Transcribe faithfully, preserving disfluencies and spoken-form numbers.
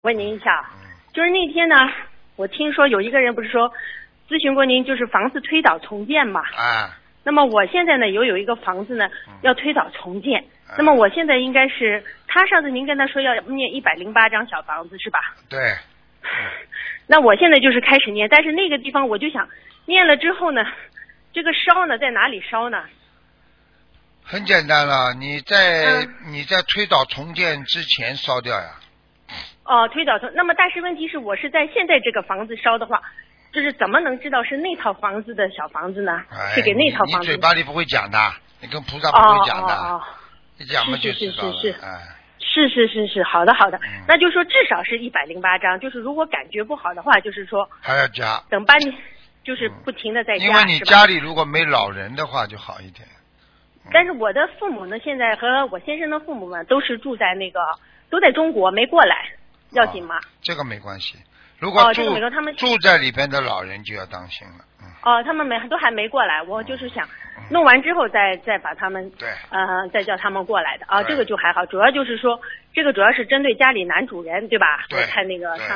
问您一下，就是那天呢，我听说有一个人不是说咨询过您，就是房子推倒重建嘛。 啊。 那么我现在呢，有有一个房子呢要推倒重建，嗯、那么我现在应该是，他上次您跟他说要念一百零八张小房子是吧？ 对。 嗯、那我现在就是开始念，但是那个地方我就想念了之后呢，这个烧呢在哪里烧呢？ 很简单了，你在、 嗯、 你在推倒重建之前烧掉呀。 哦，推倒重，那么但是问题是我是在现在这个房子烧的话，就是怎么能知道是那套房子的小房子呢？ 哎、 是给那套房子。 你嘴巴里不会讲的，你跟菩萨不会讲的， 哦哦哦、 你讲嘛就知道了。 是是是是是， 哎、 是是是是，好的好的， 嗯、 那就说至少是一百零八张，就是如果感觉不好的话，就是说还要加， 等半年，就是不停的在加、 嗯。因为你家里如果没老人的话就好一点。 嗯、但是我的父母呢，现在和我先生的父母们都是住在那个都在中国，没过来。要紧吗、 哦？这个没关系。如果住、 哦、这个他们住在里边的老人就要当心了。嗯。 哦，他们没都还没过来，我就是想弄完之后再、嗯、再把他们对， 呃，再叫他们过来的啊，这个就还好。主要就是说，这个主要是针对家里男主人，对吧？ 对。 我看那个。